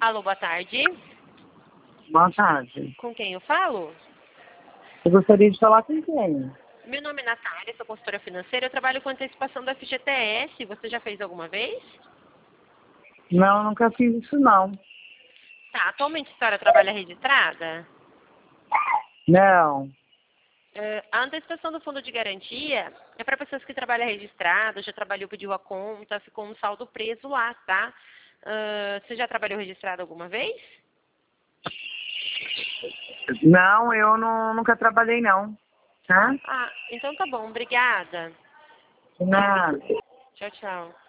Alô, boa tarde. Boa tarde. Com quem eu falo? Eu gostaria de falar com quem? Meu nome é Natália, sou consultora financeira. Eu trabalho com antecipação do FGTS. Você já fez alguma vez? Não, nunca fiz isso não. Tá, atualmente a senhora trabalha registrada? Não. A antecipação do fundo de garantia é para pessoas que trabalham registradas, já trabalhou, pediu a conta, ficou um saldo preso lá, tá? Você já trabalhou registrado alguma vez? Não, eu nunca trabalhei não. Tá? Ah, então tá bom, obrigada. Nada. Tchau, tchau.